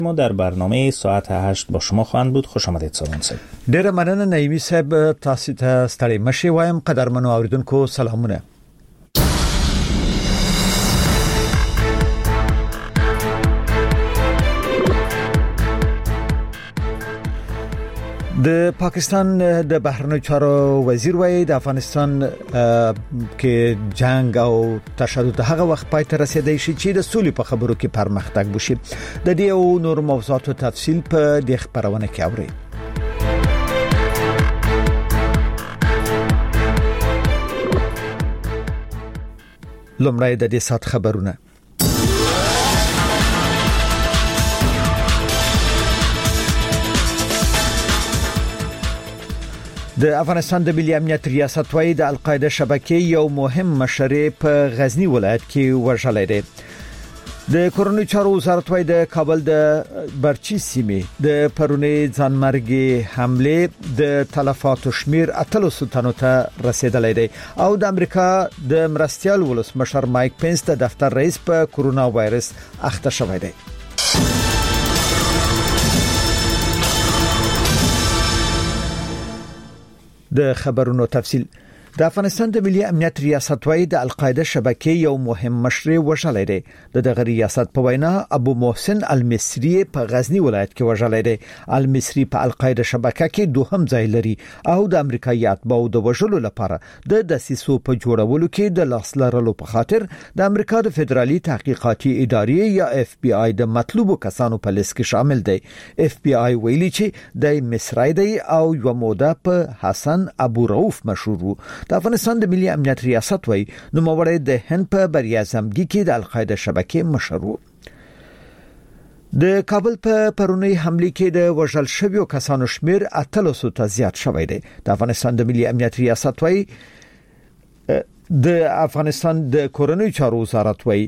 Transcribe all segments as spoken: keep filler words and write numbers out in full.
ما در برنامه ساعت هشت با شما خواهند بود. خوش آمدید سالون صاحب. ډېره مننه نعیمي صاحب، تاسو ته ستړي مشي وایم. قدرمنو اوریدونکو سلامونه. د پاکستان د بهرنیو چارو وزیر وایي د افغانستان کې جنگ او تشدد هغه وخت پای ته رسیدای شي چې د سولې په خبرو کې پرمختګ وشي. د دې او نور موضوعاتو تفصیل په دې خبرونه کې اورئ. لومړی د دې سات خبرونه. د افغانستان د ملي امنیت ریاست وایي د القاعده شبکې یو مهم مشر په غزنی ولایت کې وژل دی. د کورونی چارو وزارت وایي د کابل د برچی سیمې د پرونی ځانمرګي حمله د تلفاتو شمیر اتلس تنو ته رسیدلی دی او د امریکا د مرستيال ولسمشر مایک پنس د دفتر رئیس په کورونا وایرس اخته شوی دی. د خبرونو تفصیل. د افغانستان د ملي امنیت ریاست وایي د القاعده شبکې یو مهم مشر وژل دی. د دغه ریاست په وینا ابو محسن المصری په غزنی ولایت کې وژل دی. المصری په القاعده شبکه کې دوهم ځای لري او د امریکایي اتباعو د وژلو لپاره د دسیسو په جوړولو کې د لاس لرلو په خاطر د امریکا د فدرالي تحقیقاتي ادارې یا اف بی آی د مطلوبو کسانو په لیست کې شامل دی. اف بی آی ویلي چې د مصری دی او یو موده په حسن ابو رؤف مشهور وو. د افغانستان د ملي امنیت ریاست وایي نو موړی د هند په بریازمګي کې د القاعده شبکې مشر وو. د کابل په پرونی حمله کې د وژل شویو کسانو شمیر اتلس ته زیات شوی دی. د افغانستان د ملي امنیت ریاست وایي د افغانستان د کورونی چارو وزارت وایي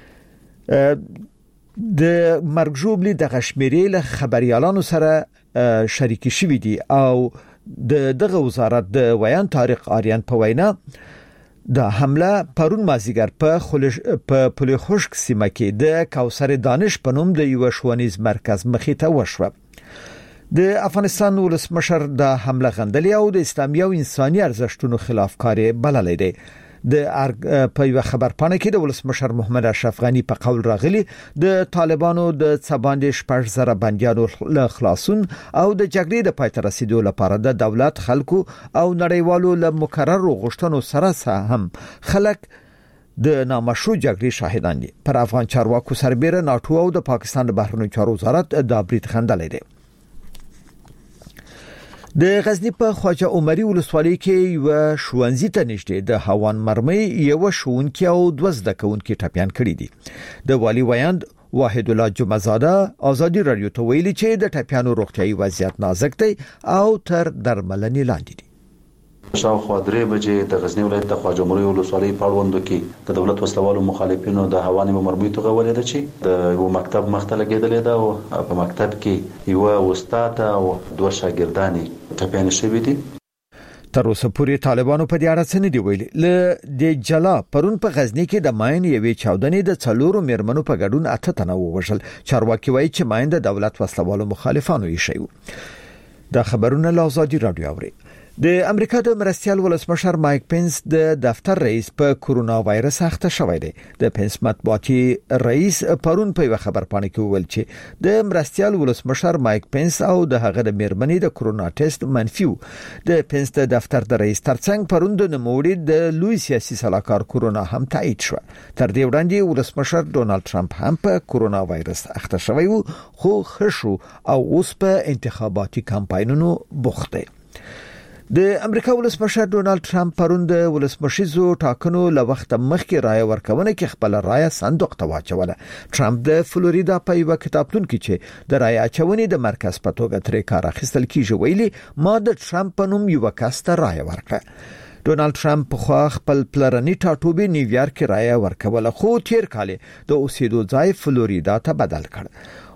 د مرګ ژوبلي د غشمیرې له خبريالانو سره شریک شوی دي او د دغه وزارت د ویان طارق آریان په وینا د حمله پرون مازیګر په خلش په پلی خشک سیمه کې د کوثر دانش په نوم د یو ښوونیز مرکز مخې ته وشو. د افغانستان ولسمشر د حمله غندلې او د اسلامي او انساني ارزښتونو خلاف کاری بللی دی. د په یو خبر پانه کې د ولسمشر محمد اشرف غنی په قول راغلی د طالبانو د څباندې شپږ زره بنديانو له خلاصون او د جګړې د پای ته رسیدو لپاره د دولت خلکو او نړیوالو له مکرر غوښتنو سره هم خلک د نامشروع جګړې شاهدان دي. پر افغان چارواکو سربېره ناتو او د پاکستان د بهرنیو چارو وزارت د برید خندلې دي. د غزنی په خواجه عمري ولسوالۍ کې یو ښوونځي ته نږدې د هوان مرمۍ یو ښوونکی او دوه زده کوونکي ټپيان کړي دي. د والی ویاند واحد الله جمعزاده ازادي رادیو ته ویلي چې د ټپيانو روغتيایي وضعیت نازک دی او تر درملنې لاندې دي. شاوخوا درې بجې د غزنی ولایت د خواجه عمري ولسوالۍ په اړوندو کې د دولت وسلوالو مخالفینو د هوانې مرمۍ توغولې ده چې د یو مکتب مخته لګېدلې ده او په مکتب کې یو استاد او دوه شاګردان ټپيان شوي دي. تر اوسه پورې طالبانو په دې اړه څه نه دی ویلي. له د جلا پرون په غزنی کې د ماین یوې چاودنې د څلورو میرمنو په ګډون اته تنه ووژل. چارواکي وایي چې ماین د دولت وسلوالو مخالفانو یې شوی. دا خبرونه له ازادي رادیو اوري. د امریکا د مرستيال ولسمشر مایک پنس د دفتر رئیس په کورونا وایرس اخته شوی دی. د پنس مطبوعاتي رئیس پرون په خبر پاڼه کې ویل چې د مرستيال ولسمشر مایک پنس او د هغه د میرمنې د کورونا ټیسټ منفي و. د پنس د دفتر د رئیس ترڅنګ پرون د نوموړي د لوی سیاسي سلاکار کورونا هم تایید شو. تر دې وړاندې ولسمشر ډونالد ټرمپ هم په کورونا وایرس اخته شوی و خو خشو او اوس په انتخاباتي کمپاینونو بوخت دی. د امریکا ولسمشر ډونالد ټرمپ پرون د ولسمشریزو ټاکنو له وخت مخکې رائے ورکونه کې خپل رائے صندوق ته واچوله. ټرمپ د فلوریدا په یو کتابتون کې چې د رائے اچونې د مرکز په توګه ترې کار اخیستل کیږي ویلي ما د ټرمپ په نوم یو کس ته رائے ورکړه. ډونالد ټرمپ خو خپل پلرني ټاټوبې نیویارک کې رائے ورکوله خو تیر کال د اوسېدو ځای فلوریدا ته بدل کړ.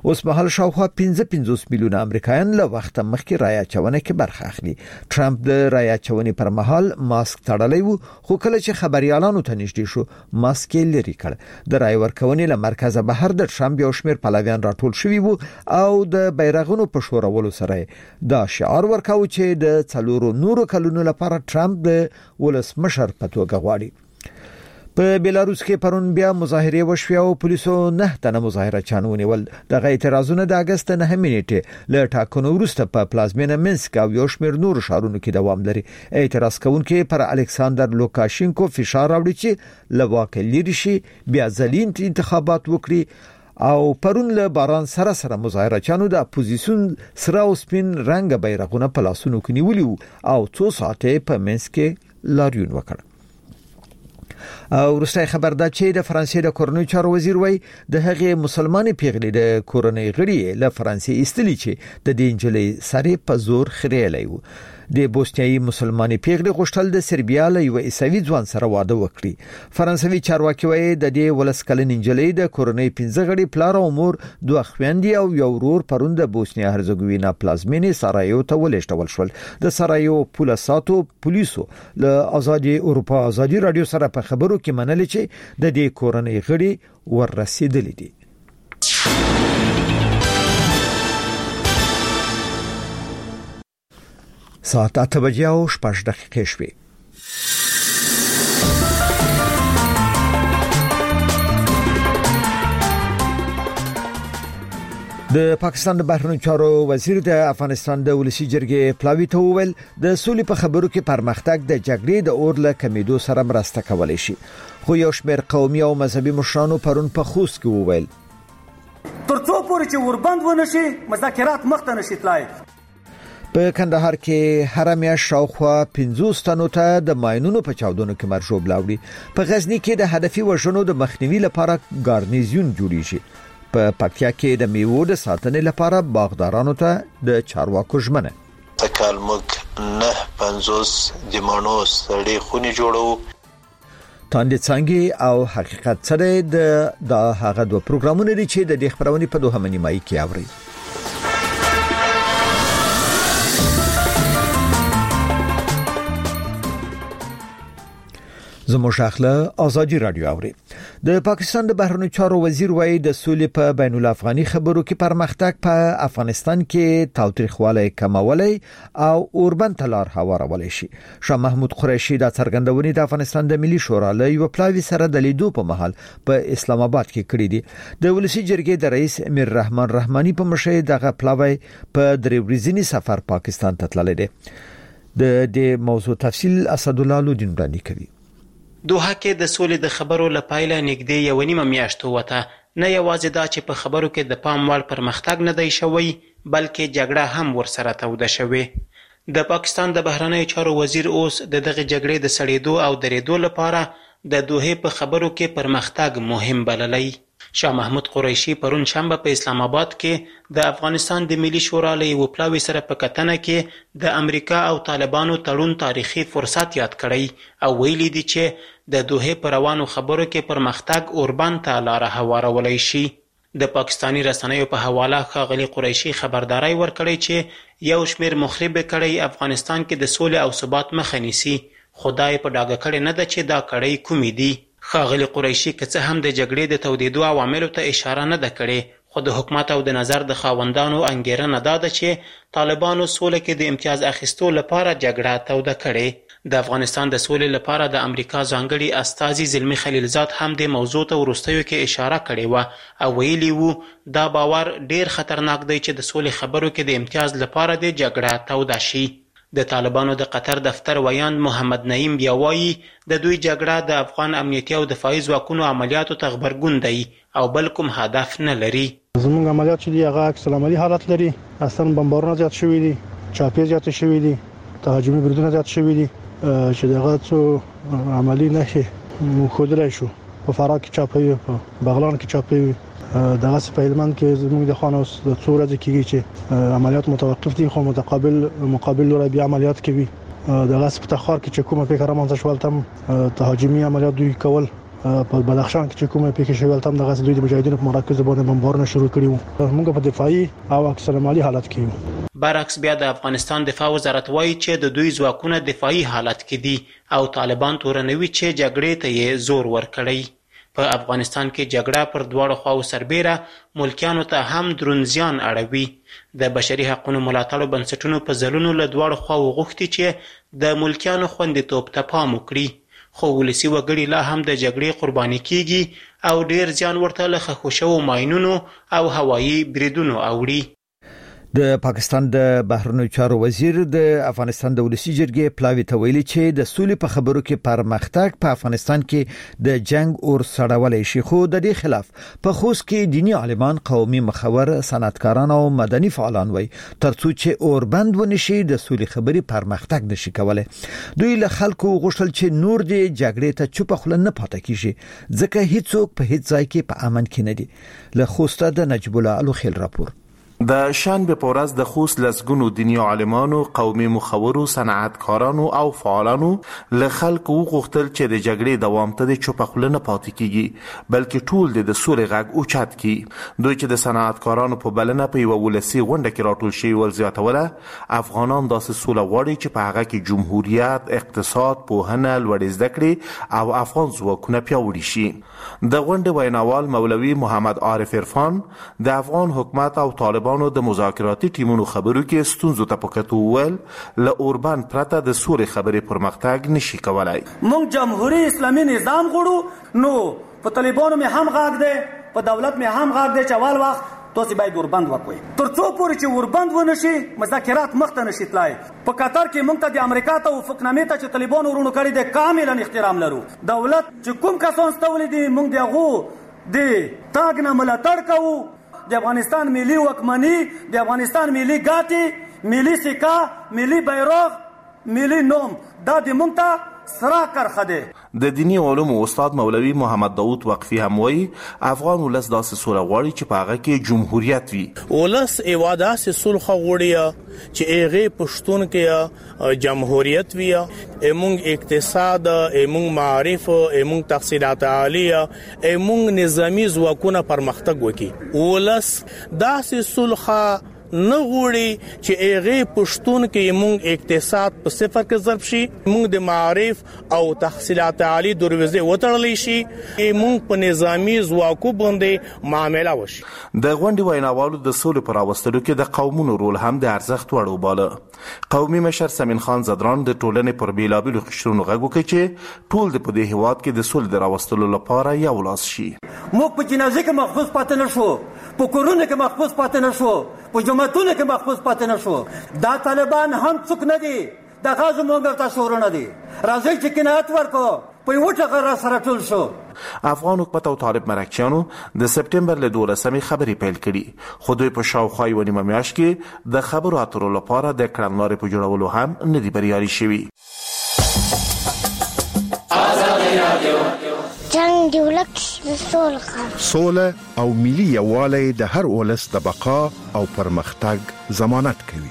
اوس مهال شاوخوا پنځه پنځوس میلیونه امریکایان له وخت مخکې رای اچونه کې برخه اخلي. ټرمپ د رای اچونې پر مهال ماسک تړلی و، خو کله چې خبريالانو ته نږدې شو ماسک یې لري کړ. د رای ورکونې له مرکزه بهر د ټرمپ یو شمېر پلویان راټول شوي وو او د بیرغونو په شورولو سره دا شعار ورکاو چې د څلورو نورو کلونو لپاره ټرمپ د ولسمشر په توګه غواړي. په بیلاروس کې پرون بیا مظاهره وشوه او پولیسو نه تنه مظاهره چان ونیول. دغه اعتراضونه د اگست نه نیټه له ټاکنو وروسته په پلازمینه منسک او یو شمېر نور ښارونو کې دوام لري. اعتراض کوونکي پر الکساندر لوکاشینکو فشار راوړي چې له واکه لري شي، بیا ځلین انتخابات وکړي او پرون له باران سره سره مظاهره چانو د اپوزیسیون سره او سپین رنگ بیرغونه په لاسونو کې نیولي او څو ساعته په منسک کې لاریون وکړ. او وروسته خبر ده چې د فرانسې د کورنۍ چارو وزیر وای د هغې مسلمانې پیغلې د کورنۍ غړي له فرانسې ایستلي چې د دې انجلۍ سره په زور خریلای وو. د بوسنیایي مسلمانې پیغلې غوښتل د سربیا له یو عیسوي ځوان سره واده وکړي. فرانسوي چارواکي وای د دې ولسکلن انجلۍ د کورنۍ پنځه غړي پلار او مور، دوه خويندې او یو ورور پروند د بوسنیا هرزګوینا پلازمینې سارایو ته ولېږدول شول. د سارایو پولیساتو پولیسو له ازادي اروپا ازادي رادیو سره په خبرو کې منل چې د دې کورنۍ غړي ورسېدلې دي. ساعت اته بجې او شپږ دقیقې شوې. د پاکستان د بهرنیو چارو وزیر د افغانستان د ولسی جرګې پلاوی ته وویل د سولې په خبرو کې پرمختګ د جګړې د اور له کمیدو سره مرسته کولای شي. خو یو شمېر قومي او مذهبي مشرانو پرون په خوست کې وویل ترڅو پورې چې وربند ونشي مذاکرات مخته نشي تلای. په کندهار کې هر میاشت شاوخوا پنځوس تنو ته د ماینونو په چاودنو کې مرګ لاوړي. په غزنی کې د هدفي وژنو د مخنیوي لپاره ګارنیزیون جوړیږي. په پکتیا کې د میوو د ساتنې لپاره باغدارانو ته د چارواکو ژمنه. تکال موږ نه پنځوس د مانو سړې خونې جوړو. تاندې څنګه او حقیقت سره د د هغه دوه پروګرامونه دي چې د دې خبرونې په دوه منی مای کې اوري. زموږ اخله ازادي رادیو اوري. د پاکستان د بهرنیو چارو وزیر وایي د سولې په بین الافغاني خبرو کې پرمختګ په افغانستان کې تاوتریخوالی کمولای او اوربند تلار هوارولای شي. شاه محمود قریشي د څرګندونې د افغانستان د ملي شورا له یو پلاوی سره د لیدو په محل په اسلام آباد کې کړی دي. د ولسی جرګې د رئیس امیر رحمان رحماني په مشرۍ دغه پلاوی په درې ورځنی سفر پاکستان ته تللی دی. د دې موضوع تفصیل اسد الله لودین وړاندې کوي. دوحه کې د سولې د خبرو لپاره نږدې یو نیمه میاشت وته. نه یوازې دا چې په خبرو کې د پام وړ پرمختګ نه دی شوی، بلکې جګړه هم ورسره توده شوې. د پاکستان د بهرنیو چارو وزیر اوس د دغه جګړې د سړېدو او درېدو لپاره د دوحه په خبرو کې پرمختګ مهم بللی. شاه محمود قریشي پرون شنبه په اسلام آباد کې د افغانستان د ملي شورا له یو پلاوی سره په کتنه کې د امریکا او طالبانو تړون تاریخي فرصت یاد کړی او ویلي دي چې د دوحه پر روانو خبرو کې پرمختګ اوربند ته لار هوارولای شي. د پاکستانی رسنیو په حواله ښاغلي قریشي خبرداري ورکړی چې یو شمېر مخرب کړي افغانستان کې د سولې او ثبات مخه نیسي. خدای په ډاګه کړي نه ده چې دا کړي کومې دي. ښاغلي قریشي که څه هم د جګړې د تودېدو عواملو ته اشاره نه ده کړې، خو د حکومت او د نظر د خاوندانو انګیرنه دا ده چې طالبانو سوله کې د امتیاز اخیستو لپاره جګړه توده کړې. د افغانستان د سولې لپاره د امریکا ځانګړي استازي زلمی خلیلزاد هم د موضوع ته وروستیو کې اشاره کړې وه او ویلي وو دا باور ډیر خطرناک دی چې د سولې خبرو کې د امتیاز لپاره د جګړه توده شي. د طالبانو د قطر دفتر ویاند محمد نعیم بیا وایي د دوی جګړه د افغان امنیتي او دفاعي ځواکونو عملیاتو ته غبرګون دی او بل کوم هدف نه لري. زموږ عملیات چې دی هغه عکس العملي حالت لري. اصلا بمبارونه زیات شوي دي، چاپی زیات شوي دي، تهاجمي بریدونه زیات شوي دي چې دغه څو عملی نشي مخودلای شو. په فراه کې چاپی، په بغلان کې چاپی، دغه په هلمند کې زموږ د خانوس د څو ورځې کېږي چې عملیات متوقف دي، خو متقابل مقابل لوري بیا عملیات کوي. دغه په تخار کې چې کومه فکر رامنځته شول تم تهاجمي عملیات دوی کول په بدخشان کې چې کومه پیښه شوه تم دغه دوی د مجاهدینو په مراکز باندې بمبارونه شروع کړي وو. موږ په دفاعي او اکثر مالی حالت کې یو. برعکس بیا د افغانستان دفاع وزارت وایي چې د دوی ځواکونه دفاعي حالت کې دي او طالبان تورنوي چې جګړې ته یې زور ورکړی. په افغانستان کې جګړه پر دواړو خواو سربیره ملکیانو ته هم دروند زیان اړوي. د بشري حقوقو ملاتړو بنسټونو په ځلونو له دواړو خواو غوښتي چې د ملکیانو خوندیتوب ته پام وکړي، خو ولسي وګړي لا هم د جګړې قرباني کیږي او ډیر زیان ورته له ښخ شوو ماینونو او هوایي بریدونو اوړي. د پاکستان د بهرنیو چارو وزیر د افغانستان د ولسی جرګې پلاوی ته ویلي چې د سولې په خبرو کې پرمختګ په افغانستان کې د جنگ اور سړولې شي، خو د دې خلاف په خوست کې دینی عالمان، قومي مخور، صنعتکاران او مدني فعالان وایي ترڅو چې اور بند ونشي د سولې خبرې پرمختګ نشي کولای. دوی له خلکو غوښتل چې نور د جګړې ته چوپ خله نه پاتې کیږي ځکه هیڅوک په هیڅ ځای کې په امن کې نه دي. له خوست د نجیب الله الوخیل راپور. د شنبه په ورځ د خوست لسګونو دینی عالمانو، قومي مخورو، صنعتکارانو او فعالانو له خلکو غوښتل چې د جګړې دوام ته د چوپ خوله نه پاتې کیږي بلکې ټول د سولې غږ اوچت کی. دوی چې د صنعتکارانو په بلنه په یو ولسی غونډه کې راټول شوي ول زیاتوله افغانان داسې سوله غواړي چې په هغه کې جمهوریت، اقتصاد، پوهنه، لوړې زده کړې او افغان ځواکونه پیاوړي شي. د غونډې ویناوال مولوي محمد عارف عرفان د افغان حکومت او طالبان د مذاکراتي ټیمونو خبرو کې ستونزو ته پکتو ول له اوربان پرته د سوري خبرې پرمختګ نشي کولای. مونږ جمهوریت اسلامي نظام غواړو، نو په طالبانو مې هم غاګ دی، په دولت مې هم غاګ دی چې اول وخت تاسو باید اوربند وکوي. ترڅو پورې چې اوربند ونشي مذاکرات مخته نشي تلای. په قطر کې مونږ ته د امریکا ته وفقنامې ته چې طالبانو ورونو کړی دی کاملا احترام لرو. دولت چې کوم کسان ستولې دي مونږ د هغو د تاګ نه ملاتړ کوو. د افغانستان ملي وکمني، د افغانستان ملي ګاټي، ملي سکا، ملي بیرغ، ملي نوم دا د مونږ ته سره کرخه ده. د دینی علومو استاد مولوي محمد داود وقفي هم وایي افغان ولس داسې سوله غواړي چې په هغه کې جمهوریت وي. ولس ایواده سه صلح غواړي چې هغه پښتون کې جمهوریت وي، ایمونګ اقتصاد، ایمونګ معارف، ایمونګ تحصیلات عالیه، ایمونګ نظامی ځواکونه پرمختګ وکړي. ولس داسې صلح نه غوړي چې هغه پښتون کې موږ اقتصاد په صفر کې ضرب شي، موږ د معارف او تحصیلات عالی دروازې وتړلې شي، موږ په نظامی ځواکو باندې معامله وشي. د غونډې ویناوالو د سولې پر راوستلو کې د قومونو رول هم د ارزښت وړ وباله. قومي مشر سمین خان زدران د ټولنې پر بیلابیلو قشرونو غږ وکړ چې ټول د په دې هیواد کې د سولې د راوستلو لپاره یو لاس شي. موږ په جنازه کې محفوظ پاتې نشو، په کورونو کې محفوظ پاتې نشو، په جماعتونو کې محفوظ پاتې نشو. دا طالبان هم څوک نه دي، دا غازو مونږ ته شورونه دي. راځي چې کنایت ورکو په یو ټغر را سره ټول شو. افغان حکومت او طالب مرکچیانو د سپټمبر له دولسمې خبرې پیل کړي، خو دوی په شاوخوا یوه نیمه میاشت کې د خبرو اترو لپاره د کړنلارې په جوړولو هم نه دي بریالي شوي. جنگ دی ولک د سوله سوله او ملي یووالی د هر ولس د بقا او پرمختګ ضمانت کوي.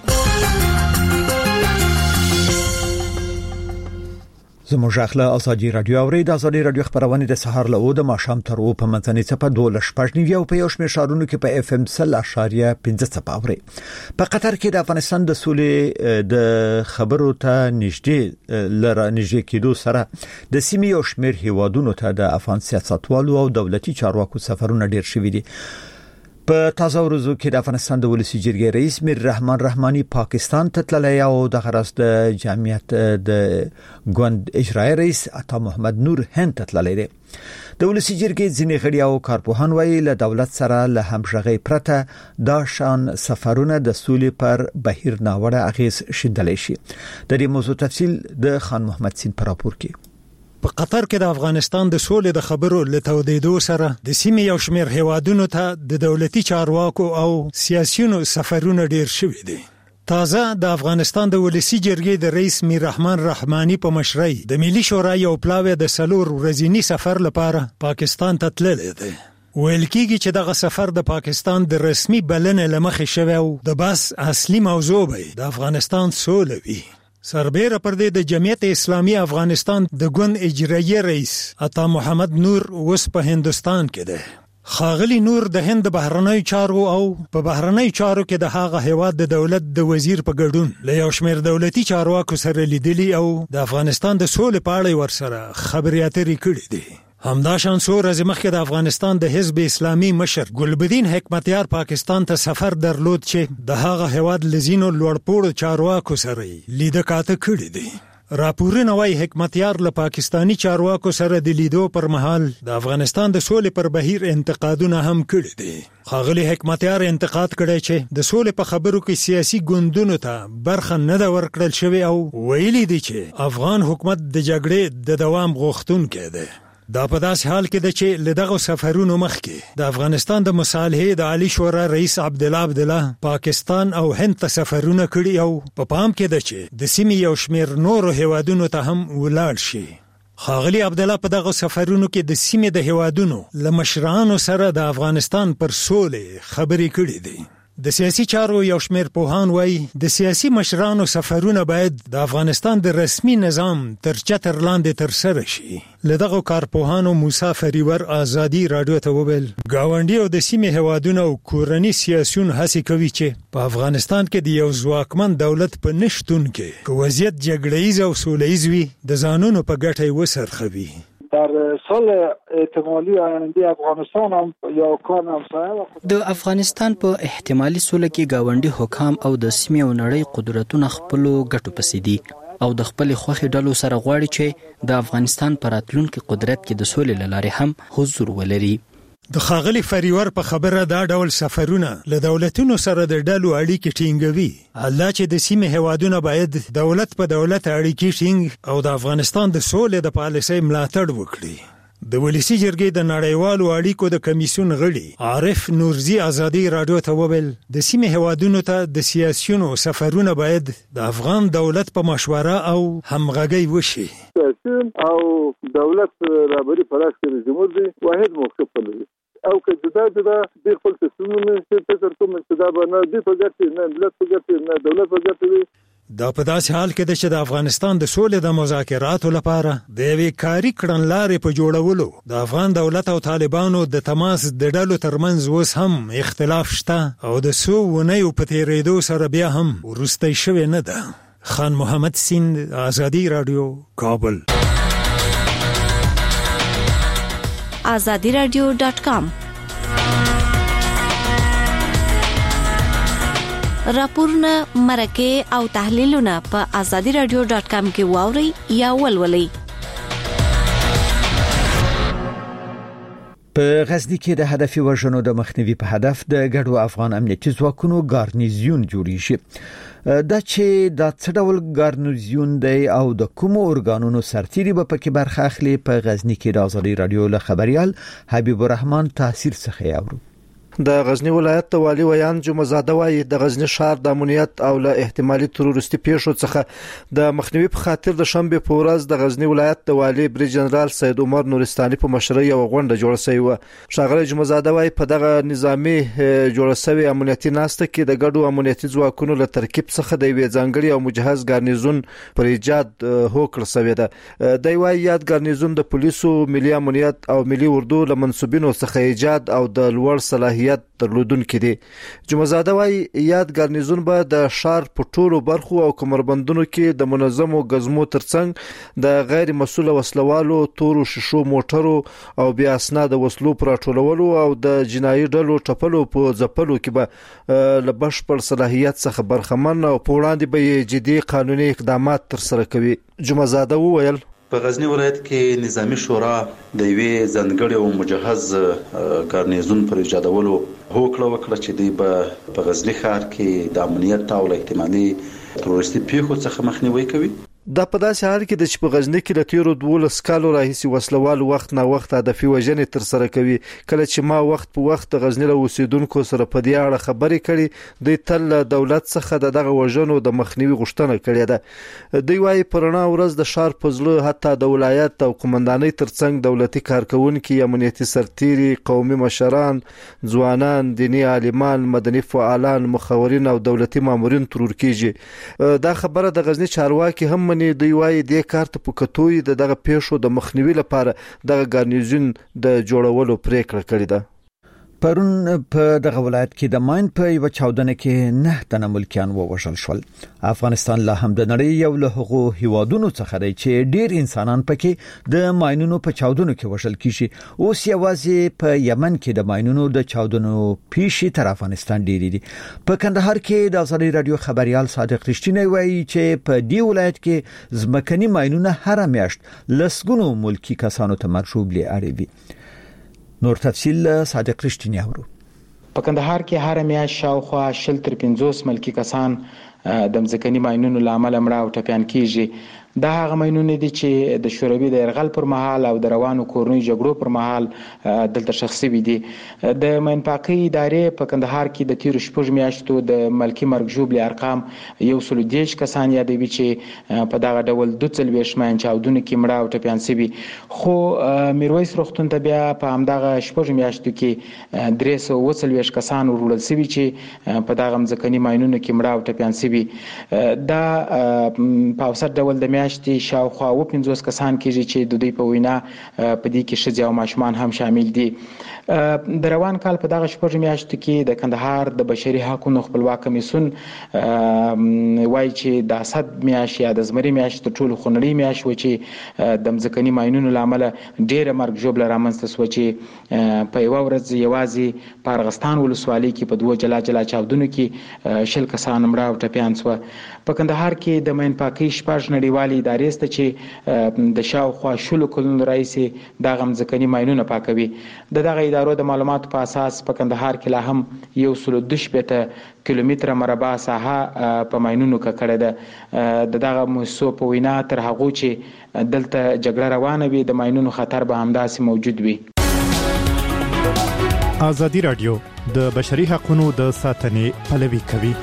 زموږ اخلا ازادي رادیو اورید ازادي رادیو خبرونه د سهار له او د ماشام تر او په منځنۍ چپه دوه شپږ نیو په یو شمېر شهرونو کې په اف ام سل اشاریه پنځه چپه اوري. په قطر کې د افغانستان د سولې د خبرو ته نږدې لره نږدې کېدو سره د سیمې او شمېر هیوادونو ته د افغان سیاستوالو او دولتي چارواکو سفرونه ډېر شوي دي. په تازه ورځو کې د افغانستان د ولسی جرګې رئیس میر رحمان رحماني پاکستان ته تللی او د غرض د جمعیت د ګوند اجرایي رئیس عطا محمد نور هند ته تللی دی. د ولسی جرګې ځینې غړي او کارپوهان وایي له دولت سره له همغږۍ پرته دا شان سفرونه د سولې پر بهیر ناوړه اغیز شیندلی شي. د دې موضوع تفصیل د خان محمد سین پر راپور کې. په قطر کې د افغانستان د سولې د خبرو لتودیدو سره د سیمې یو شمېر هیوادونو ته د دولتي چارواکو او سیاسيونو سفرونه ډیر شوي دي. تازه د افغانستان د ولسی جرګې د رئیس میر رحمان رحماني په مشرۍ د ملي شورا یو پلاوی د سلور ورځنی سفر لپاره پاکستان ته تللی دی. ویل کېږي چې دغه سفر د پاکستان د رسمي بلنې له مخې شوی او د بس اصلي موضوع به د افغانستان سوله وي. سربېره پر دې د جمعیت اسلامي افغانستان د ګوند اجرایي رئیس عطا محمد نور اوس په هندستان کې دی. خاغلی نور د هند بهرنی چارو او په بهرنی چارو کې د هغه هیواد د دولت د وزیر په ګډون له یو شمېر دولتي چارواکو سره لیدلي او د افغانستان د سولې په اړه ورسره خبرې اترې کړې دي. همدا شان څو ورځې مخکې د افغانستان د حزب اسلامي مشر ګلبدین حکمتیار پاکستان ته سفر درلود چې د هغه هیواد لزینو لوړپوړو چارواکو سره لیده کاته کړې دي. راپورونه وايي حکمتیار له پاکستانی چارواکو سره د لیدو پر مهال د افغانستان د سولې پر بهیر انتقادونه هم کړي دي. خاغلی حکمتیار انتقاد کړی چې د سولې په خبرو کې سیاسي ګوندونو ته برخه نه ده ورکړل شوې او ویلي دي چې افغان حکومت د جګړې د دوام غوښتونکی دی. دا په داس حال کې د چې لدغه سفرونو مخکې د افغانستان د مصالحې د عالی شورا رئیس عبدالله عبدالله پاکستان او هند ته سفرونه کړي او په پا پام کې د چې د سیمې یو شمېر نورو هیوادونو ته هم ولاړ شي. خاغلی عبدالله په دغه سفرونو کې د سیمې د هیوادونو له مشرانو سره د افغانستان پر سولې خبرې کړي دي. د سیاسي چارو یو شمېر پوهان وایي د سیاسي مشرانو سفرونه باید د افغانستان د رسمي نظام تر چتر لاندې ترسره شي. له دغو کارپوهانو موسی فریور ازادي راډیو ته وویل ګاونډي او د سیمې هیوادونه او کورني سیاسیون هڅې کوي چې په افغانستان کې د یو ځواکمن دولت په نشتون کې که وضعیت جګړه‌ییز او سوله ییز وي د ځانونو په ګټه یې وسرخوي. در سال احتمالی آینده افغانستان هم یا کان همسایه د افغانستان په احتمالي سوله کې گاونډي حکام او د سیمې او نړۍ قدرتونه خپلو ګټو پسې دي او د خپل خوخي ډلو سره غواړي چې د افغانستان پر راتلونکي قدرت کې د سولې لارې هم حضور ولري. د خاغلی فریور په خبره دا ډول سفرونه له دولتونو سره د ډلو اړیکې ټینګوي. الله چې د سیمې هیوادونه باید دولت په دولت اړیکې ټینګ او د افغانستان د سولې د پالیسۍ ملاتړ وکړي. د ولسی جرګې د نړیوالو اړیکو د کمیسیون غړي عارف نورزي ازادي راډیو ته وویل د سیمې هیوادونو ته د سیاسيونو سفرونه باید د افغان دولت په مشوره او همغږي وشي. او دولت رهبری پرست کې جمهور واحد موقف لري او که جدا جدا د خپل تصمیمونه چې فکر کوم چې دا به نه دی په ګټه نه ملت په ګټه نه دولت په ګټه. دا په داسې حال کې چې د افغانستان د سولې د مذاکراتو لپاره د یوې کاري کړنلارې په جوړولو د افغان دولت او طالبانو د تماس د ډلو ترمنځ اوس هم اختلاف شته او د څو اونیو په تېرېدو سره بیا هم وروستی شوې نه ده. خان محمد سیند ازادي راډیو کابل. azadi radio dot com راپورونه مرکه او تحلیلونه په azadi radio dot com کې واوري یا ولولئ. په غزنی کې د هدفي وژنو د مخنیوي په هدف د ګډو افغان امنیتي ځواکونو ګارنیزیون جوړی شي. دا چې د څه ډول ګارنیزیون دی او د کوم اورګانونو سرتیري به پکې برخه اخلي په غزنی کې د ازادي رادیو له خبريال حبیب الرحمن تاثیر څخه یاورو. د غزنی ولایت د والی ویان جمعزاده وایي د غزنی ښار د امنیت او له احتمالي تروریستي پیښو څخه د مخنیوي په خاطر د شنبه په ورځ د غزنی ولایت د والی بریج جنرال سید عمر نورستاني په مشرۍ یو غونډه جوړه شوې و. ښاغلی جمعزاده وایي په دغه نظامی جوړه شوې امنیتي ناسته کې د ګډو امنیتي ځواکونو له ترکیب څخه د یوې ځانګړي او مجهز ګارنیزون پر ایجاد هوکړه شوې ده. د وایي یاد ګارنیزون د پولیسو ملي امنیت او ملي اردو له منسوبینو څخه ایجاد او د لوړ صلاحیت درلودونکو دي. جمعزاده وایي یاد ګارنیزون به د ښار په ټولو برخو او کمربندونو کې د منظمو غزمو ترڅنګ د غیر مسؤل وسلوالو تورو شیشو موټرو او بیا اسناد وسلو پر ټولولو او د جنایي ډلو ټپلو په ځپلو کې به له بشپړ صلاحیت څخه برخمن او په وړاندې به جدي قانوني اقدامات تر سره کوي. جمعزاده وویل په غزنی ولایت کې نظامی شورا د یوې ځانګړي او مجهز ګارنیزون پر ایجادولو هوکړه وکړه چې دی په غزنی ښار کې د امنیت او احتمالي تروریستي پیښو څخه مخنیوي کوي. دا په داسې حال کې د چې په غزنی کې د تیرو دولس کالو راهیسي وسلوال وخت نه وخت هدفي وژنې تر سره کوي. کله چې ما وخت په وخت د غزنی له اوسیدونکو سره په دې اړه خبرې کړې، د تل دولت څخه دغه وژنو د مخنیوي غوښتنه کړې ده. دوی وايي پرنا ورځ د شار پزله حتی د ولایت او قومندانۍ ترڅنګ دولتي کارکونکو، امنیتي سرتیري، قومي مشران، ځوانان، دیني عالمان، مدني فعالان، مخورین او دولتي مامورین ترور کیږي. دا خبره د غزنی چارواکي هم مني. دوی وايي د کار ته په کتوې د دغه پیښو د مخنیوي لپاره د ګارنیزون د جوړولو پریکړه کړې ده. پرون په دغه ولایت کې د ماین په یو چاودنه کې نه تنه ملکیان ووژل شول. افغانستان لا هم د نړۍ یو له هغو هیوادونو څخه دی چې ډیر انسانان پکې د ماینونو په چاودنو کې وژل کیږي. اوس یوازې په یمن کې د ماینونو د چاودنو پیښې تر افغانستان ډیرې دي. په کندهار کې د ازادي رادیو خبريال صادق رښتینی وایي چې په دې ولایت کې ځمکني ماینونه هر میاشت لسګونو ملکی کسانو ته مرشوب لري. نور تفصیل صادق رښتینی اورو. په کندهار کې هر میاشت شاوخوا شل تر پنځوس ملکی کسان د ځمکني ماینونو لامل مړه او ټپيان کیږي. دا هغه ماینونه دي چې د شوروي د يرغل پر مهال او د روانو کورنۍ جګړو پر مهال دلته شخصي وي دي. د ماین پاکي ادارې په کندهار کې د تیر شپږ میاشتو د ملکی مرګ ژوبلې ارقام یو سل دیش کسان یادوي چې په دغه ډول دوه څلوېښت ماین چاودنو کې مړه او ټپيان شوي. خو میرویس روغتون ته بیا په همدغه شپږ میاشتو کې درې سوه اووه څلوېښت کسان وروړل شوي چې په دغه ځمکني ماینونو کې مړه او ټپيان شوي. دا په اوسط ډول د میاشتې شاوخوا اووه پنځوس کسان کېږي چې د دوی په وینا په دې کې ښځې او ماشومان هم شامل دي. د روان کال په دغه شپږ میاشتو کې د کندهار د بشري حقوقو خپلواک کمیسیون وایي چې د اسد میاشت یا د زمري میاشت تر ټولو خونړۍ میاشت و چې د ځمکني ماینونو لامل ډېره مرګ ژوبله رامنځته شوه چې په یوه ورځ یوازې په ارغستان ولسوالۍ کې په دوه جلا جلا چاودنو کې شل کسان مړه او ټپیان شوه. په کندهار کې د ماین پاکۍ شپږ نړیوالې ادارې شته چې د شاوخوا شلو کلونو راهیسې دغه ځمکني ماینونه پاکوي. د دغه ادارو د معلوماتو په اساس په کندهار کې لا هم یو سل دوه شپېته کیلومتره مربع ساحه په ماینونو ککړه ده. د دغه مؤسسو په وینا تر هغو چې دلته جګړه روانه وي د ماینونو خطر به همداسې موجود وي. ازادي رادیو د بشري حقوقو د ساتنې پلوي کوي.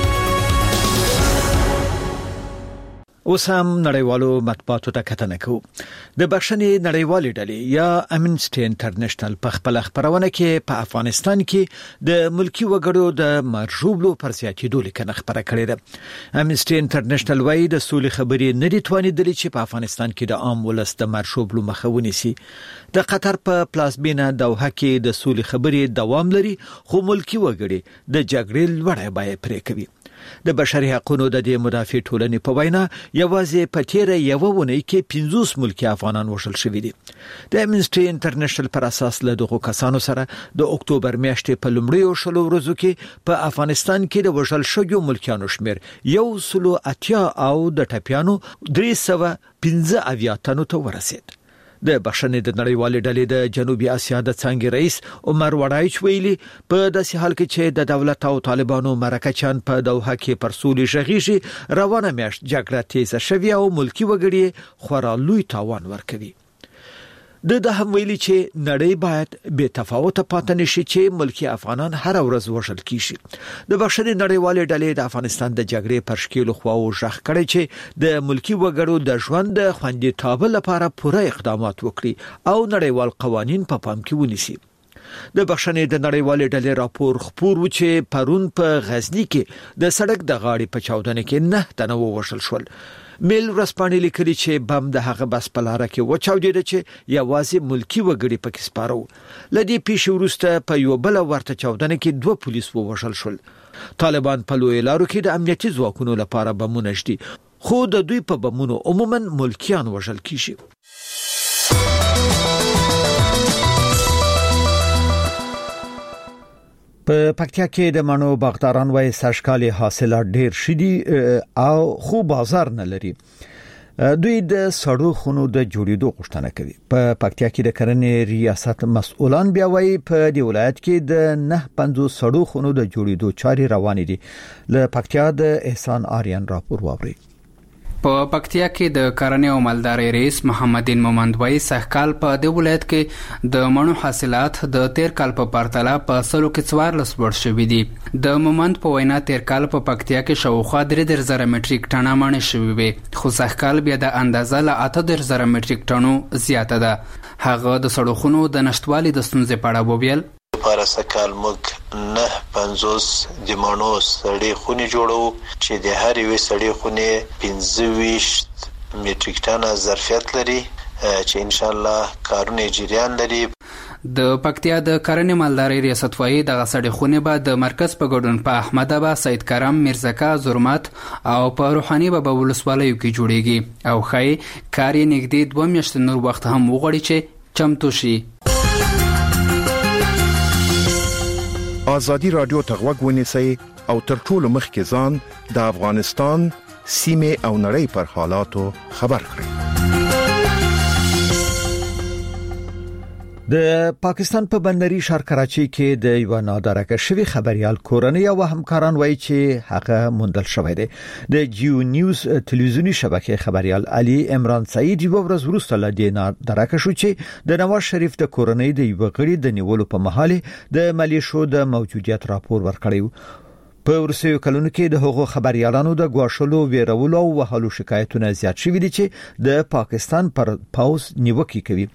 اوس هم نړیوالو مطبوعاتو ته کتنه کوو. د بخښنې نړیوالې ډلې یا امنسټي انټرنیشنل په خپل خبرونه کې په افغانستان کې د ملکی وګړو د مرجوبلو پر زیاتېدو لیکنه خبره کړې ده. امنسټي انټرنیشنل وايي د سولې خبرې نه دي توانېدلې چې په افغانستان کې د عام ولس د مرجوبلو مخه ونیسي. د قطر په پلازمینه دوحه کې د سولې خبرې دوام لري، خو ملکی وګړي د جګړې لوړې بیه پرې کوي. د بشري حقوقو د دې مدافع ټولنې په وینا یوازې په تیر یو ونې کې پنځوس ملکی افغانان وژل شوي دي. د امنسټي انټرنیشنل پر اساس له دغو کسانو سره د اکتوبر میاشتې په لومړیو شلو ورځو کې په افغانستان کې د وژل شویو ملکیانو شمیر یو سل اتیا او د ټپیانو درې سوه پنځه اویا تنو ته ورسید. د بخښنې د نړیوالې ډلې د جنوبي اسیا د څنګه رئیس عمر وړایچ ویلي په داسې حال کې چې د دولت او طالبانو مرکچان په دوحه کې پر سولې شغیږي، روانه میاشت جګړه تیزه شوې او ملکی وګړي خورا لوی تاوان ورکوي. د د هم ویلي چې نړۍ باید بے تفاوت پاتې نشي چې ملکی افغانان هر ورځ وژل کیږي. د بخښنې نړیوالې ډلې د افغانستان د جګړې پر شکیلو خواو ژغ کړي چې د ملکی وګړو د ژوند د خوندیتوب لپاره پوره اقدامات وکړي او نړیوال قوانین په پام کې ونیسي. د بخښنې د نړیوالې ډلې راپور خپور و چې پرون په غزنی کې د سړک د غاړې په چاودنه کې نه تنه وژل شول. میل ورسپانې لیکلي چې بم د هغه بس په لاره کې وچاودېده چې یوازې ملکی وګړي پکې سپارو. لدی پیښې وروسته په یو بل ورته چاودنه کې دوه پولیس ووژل شول. طالبان په لوی لارو کې د امنیتي ځواکونو لپاره بمونه شدي، خو د دوی په بمونو عموما ملکیان وژل کیږي. په پکتیا کې د مڼو باغداران وايي سږکال حاصلات ډیر شدي او خو بازار نه لري. دوی د سړو خونو د جوړېدو غوښتنه کوي. په پکتیا کې د کرنې ریاست مسؤلان بیا وايي په دې ولایت کې د نه پنځوس سړو خونو د جوړېدو چارې روانې دي. له پکتیا د احسان آریان راپور واوري. په پکتیا کې د کرنې او مالدارۍ رئیس محمد مومند وای سهکال په د ولایت کې د مڼو حاصلات د تیر کال په پرتله په سلو کې څوارلس لوړ شوي دي. د مومند په وینا تیر کال په پکتیا کې شاوخوا درې دېرش زره میټریک ټنه مڼې شوي وي، خو سهکال بیا د اندازه له اته دېرش زره میټریک ټنو زیاته ده. هغه د سړکونو د نشټوالي د ستونزې په اړه وویل. لپاره سکال موږ نه پنځوس د مڼو سړې خونې جوړو چې د هر یوې سړې خونې پنځه ویشت میټریک ټنه ظرفیت لري چې ان شاء الله کارونه جریان لري. د پکتیا د کرنې مالدارۍ ریاست وایي دغه سړې خونې به د مرکز په ګډون په احمد ابا، سید کرم، میرزکا، زرمت او په روحاني بابا ولسوالیو کې جوړیږي او ښایي کار یې نږدې دوه میاشتې نور وخت هم وغواړي چې چمتو شي. آزادی رادیو ته غوږ ونیسئ او تر ټولو مخکې ځان د افغانستان سیمې او نړۍ پر حالاتو خبر کړئ. د پاکستان په بندري ښار کراچي کې د یو نادرکه شوی خبريال کورنۍ او همکاران وایي چې هغه موندل شوی دی. د جیو نیوز تلویزیونی شبکې خبريال علي عمران سعید یو ورځ وروسته له دې نادرکه شو چې د نواز شریف د کورنۍ د یو غړي د نیولو په محل د ملیشو د موجودیت راپور ورکړی. په ورسېو کلونو کې د هغو خبريالانو د غواښلو، ویرولو او وهلو شکایتونه زیات شوي دي چې د پاکستان پر پاوز نیوکه کوي.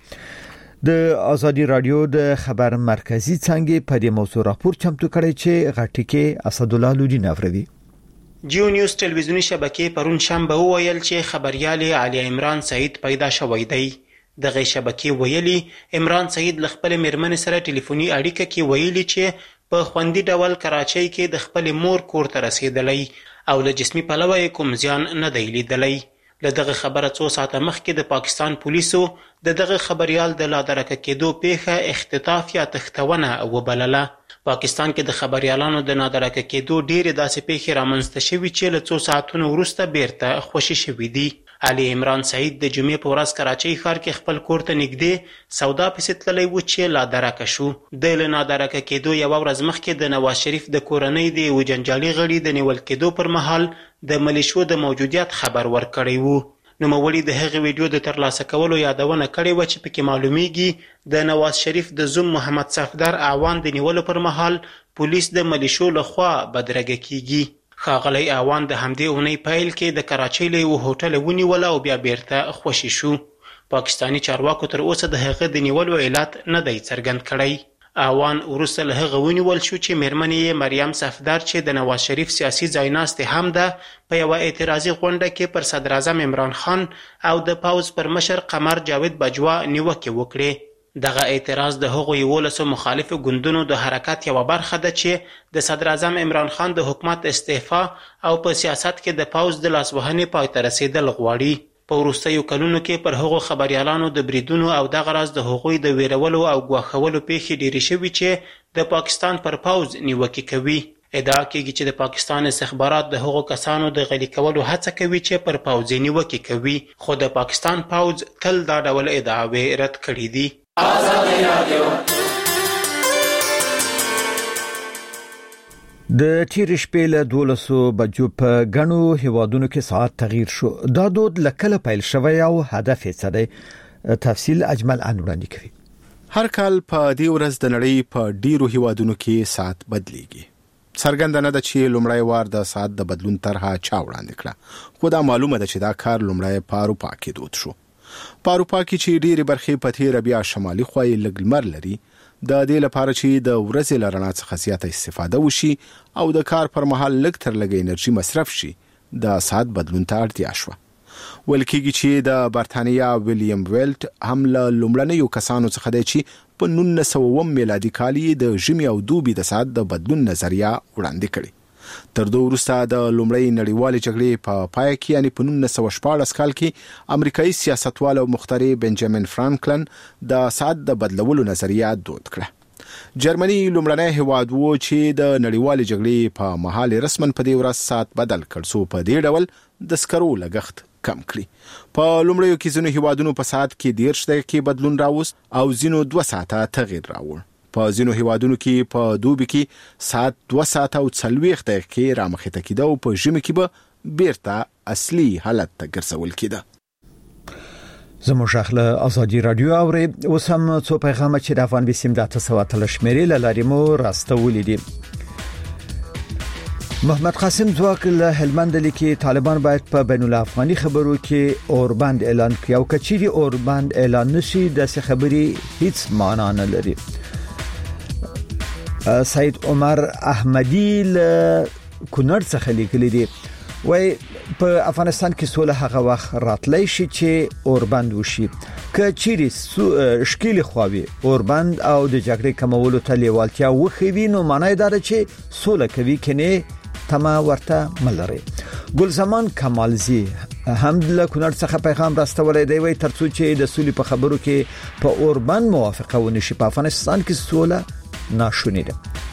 د آزادی رادیو د خبر مرکزی څنګه په دې موضوع راپور چمتو کړی چې غټیکه اسد الله لودی نفردي. جیو نیوز تلویزیونی شبکې پرون شنبه ویل چې خبريال علي عمران سعید پیدا شوی دی. دغه شبکې ویلي عمران سعید ل خپل میرمن سره ټلیفوني اړیکه کې ویلي چې په خوندي ډول کراچۍ کې د خپل مور کور ته رسیدلی او له جسمي پلوه کوم زیان نه دی لیدلی. له دغه خبره څو ساعته مخکې د پاکستان پولیسو د دغه خبريال د لادرکه کېدو پیښه اختطاف یا تختونه وبلله. پاکستان کې د خبريالانو د نادرکه کېدو ډېرې داسې پیښې رامنځته شوي چې له څو ساعتونو وروسته بیرته خوشي شوي دي. علي عمران سعید د جمعې په ورځ کراچۍ ښار کې خپل کور ته نږدې سودا پسې تللی و چې لادرکه شو. د له نادرکه کېدو یوه ورځ مخکې د نواز شریف د کورنۍ د یو جنجالي غړي د نیول کېدو پر مهال د ملیشو د موجودیت خبر ورکړی وو. نوموړي د هغې ویډیو د ترلاسه کولو یادونه کړې وه چې پکې معلومیږي د نواز شریف د زوم محمد صفدر اعوان د نیولو پر مهال پولیس د ملیشو لخوا بدرګه کیږي. ښاغلی اعوان د همدې اونۍ پیل کې د کراچۍ له یوه هوټل ونیوله او بیا بیرته خوشي شو. پاکستاني چارواکو تر اوسه د هغه د نیولو علت نه دی څرګند کړی. اعوان وروسته له هغه ونیول شو چې میرمن یې مریم صفدر چې د نواز شریف سیاسي ځایناستې هم ده په یوه اعتراضي غونډه کې پر صدر اعظم عمران خان او د پوځ پر مشر قمر جاوید بجوا نیوکې وکړې. دغه اعتراض د هغو یولسو مخالفو ګوندونو د حرکت یوه برخه ده چې د صدر اعظم عمران خان د حکومت استعفا او په سیاست کې د پوځ د لاسوهنې پای ته رسیدل غواړي. په وروستیو کلونو کې پر هغو خبريالانو د بریدونو او دغه راز د هغوی د ویرولو او ګواښولو پیښې ډېرې شوي چې د پاکستان پر پوځ نیوکې کوي. ادعا کېږي چې د پاکستان استخبارات د هغو کسانو د غلي کولو هڅه کوي چې پر پوځ نیوکې کوي، خو د پاکستان پوځ تل دا ډول ادعاوې رد کړي دي. آزادی رادیو د تیر شپې له دولسو بجو په غنو هیوادونو کې ساعت تغییر شو. دا دود لکه پیل شوی او هدف یې څه دی؟ تفصیل اجمل انوراندي کوي. هر کال په دې ورځ د نړۍ په ډیرو هیوادونو کې ساعت بدلیږي. څرګنده نه ده چې لومړی وار د ساعت د بدلون طرحه چا وړاندې کړه، خو دا معلومه ده چې دا کار لومړی په اروپا کې دود شو. په اروپا کې چې ډېرې برخې په تیره بیا شمالي خوا یې لږ لمر لري، د دې لپاره چې د ورځې له رڼا څخه زیاته استفاده وشي او د کار پر مهال لږ تر لږه انرژي مصرف شي، د ساعت بدلون ته اړتیا شوه. ویل کېږي چې د برتانیا ویلیام ویلټ هم له لومړنیو کسانو څخه دی چې په نولس سوه اووم میلادي کال یې د ژمي او دوبي د ساعت د بدلون نظریه وړاندې کړې. تر دو وروسته د لومړۍ نړیوالې جګړې په پای کې یعنی په نولس سوه شپاړس کال کې امریکایي سیاستوال او مخترع بنجامین فرانکلن د ساعت د بدلولو نظریه دود کړه. جرمني لومړنی هیواد و چې د نړیوالې جګړې په مهال رسماً په دې ورځ ساعت بدل کړ څو په دې ډول د سکرو لګښت کم کړي. په لومړیو کې ځینو هیوادونو په ساعت کې دېرش دقیقې بدلون راوست او ځینو دوه ساعته تغییر راوړ. په ځینو هیوادونو کې په دوبي کې ساعت دوه ساعت او څلوېښت دقیقې رامخته کېده او په ژمي کې به بیرته اصلي حالت ته ګرځول کېده. زموږ اخله ازادي رادیو اوري اوس هم څو پیغام چې د افغان بسیم د تاسو ته لشمري لاري مو راستولې دي. محمد قاسم ځواک له هلمند لیکي طالبان باید په بین الافغاني خبرو کې اوربند اعلان کړي او کچيري اوربند اعلان نشي د څه خبري هیڅ معنا نه لري. سید عمر احمدی له کونړ څخه لیکلي دي وای په افغانستان کې سوله هغه وخت راتلی شي چې اوربند وشي کچيري شکیل خوابي اوربند او د جګړې کمولو ته لیوالتیا وخوي نو معنی دا ده چې سوله کوي کنه تما ورته ملري. ګل زمان کمالزی هم له کونړ څخه پیغام راستولې دی وای ترڅو چې د سولې په خبرو کې په اوربند موافقه ونشي په افغانستان کې سوله ناشونی ده.